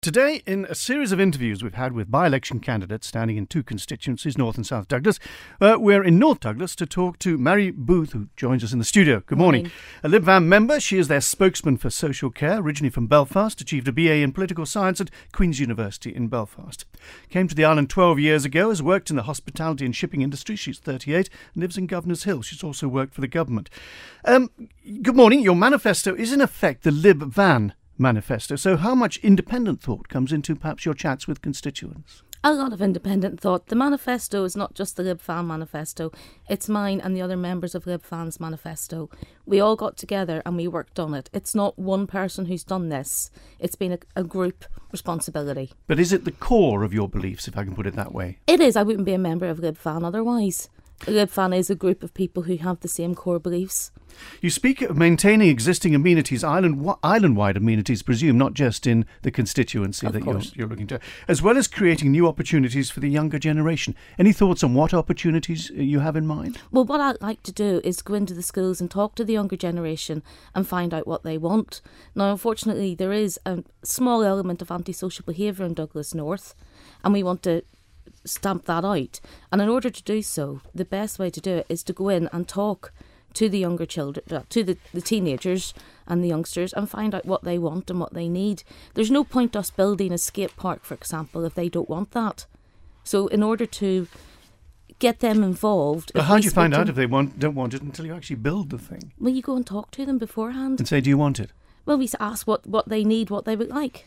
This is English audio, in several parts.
Today, in a series of interviews we've had with by-election candidates standing in two constituencies, North and South Douglas, we're in North Douglas to talk to Mary Booth, who joins us in the studio. Good morning. A Lib Vam member, she is their spokesman for social care, originally from Belfast, achieved a BA in political science at Queen's University in Belfast. Came to the island 12 years ago, has worked in the hospitality and shipping industry. She's 38 and lives in Governor's Hill. She's also worked for the government. Good morning. Your manifesto is in effect the Lib Van manifesto. So how much independent thought comes into perhaps your chats with constituents? A lot of independent thought. The manifesto is not just the Lib Van manifesto, it's mine and the other members of Lib Van's manifesto. We all got together and we worked on it. It's not one person who's done this. It's been a group responsibility. But is it the core of your beliefs, if I can put it that way? It is. I wouldn't be a member of Lib Van otherwise. Lib Van is a group of people who have the same core beliefs. You speak of maintaining existing amenities, island-wide amenities, presume, not just in the constituency that you're looking to, as well as creating new opportunities for the younger generation. Any thoughts on what opportunities you have in mind? Well, what I'd like to do is go into the schools and talk to the younger generation and find out what they want. Now, unfortunately, there is a small element of antisocial behaviour in Douglas North, and we want to stamp that out. And in order to do so, the best way to do it is to go in and talk to the younger children, to the teenagers and the youngsters, and find out what they want and what they need. There's no point us building a skate park, for example, if they don't want that. So in order to get them involved... But how do you find out if they don't want it until you actually build the thing? Well, you go and talk to them beforehand. And say, do you want it? Well, we ask what they need, what they would like.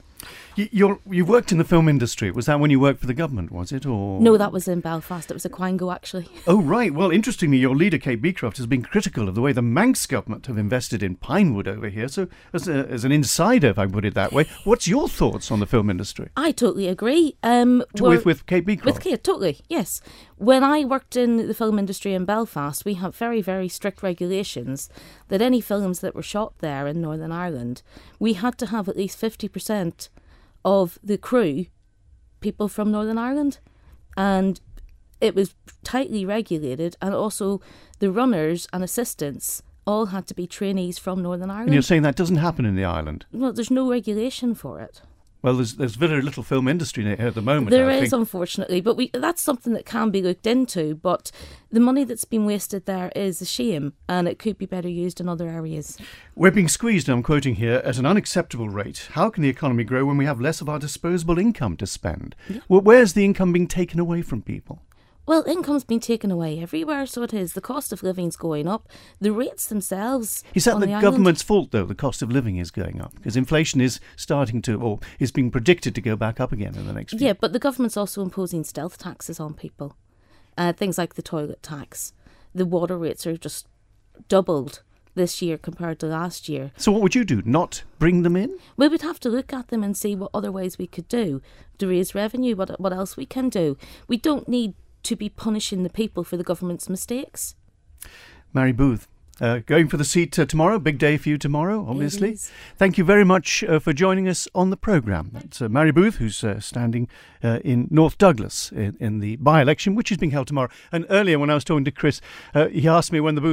You worked in the film industry. Was that when you worked for the government, was it? Or no, that was in Belfast. It was a Quango, actually. Oh, right. Well, interestingly, your leader, Kate Beecroft, has been critical of the way the Manx government have invested in Pinewood over here. So, as an insider, if I put it that way, what's your thoughts on the film industry? I totally agree. With Kate Beecroft? With Kate, totally, yes. When I worked in the film industry in Belfast, we had very, very strict regulations that any films that were shot there in Northern Ireland, we had to have at least 50% of the crew people from Northern Ireland, and it was tightly regulated, and also the runners and assistants all had to be trainees from Northern Ireland. And you're saying that doesn't happen in the island? Well, there's no regulation for it. Well, there's very little film industry here at the moment. There is, unfortunately, but that's something that can be looked into. But the money that's been wasted there is a shame, and it could be better used in other areas. We're being squeezed, I'm quoting here, at an unacceptable rate. How can the economy grow when we have less of our disposable income to spend? Yeah. Well, where's the income being taken away from people? Well, income's been taken away everywhere, so it is. The cost of living's going up. The rates themselves. Is that the government's fault, though, the cost of living is going up? Because inflation is starting to, or is being predicted to go back up again in the next few. Yeah, but the government's also imposing stealth taxes on people. Things like the toilet tax. The water rates are just doubled this year compared to last year. So what would you do? Not bring them in? We would have to look at them and see what other ways we could do to raise revenue, what else we can do. We don't need to be punishing the people for the government's mistakes. Mary Booth, going for the seat tomorrow. Big day for you tomorrow, obviously. Thank you very much for joining us on the programme. That's Mary Booth, who's standing in North Douglas in the by-election, which is being held tomorrow. And earlier, when I was talking to Chris, he asked me when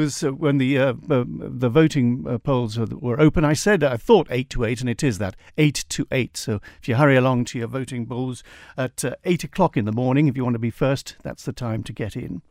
the voting polls were open. I said I thought 8 to 8, and it is that 8 to 8. So if you hurry along to your voting polls at 8 o'clock in the morning, if you want to be first, that's the time to get in.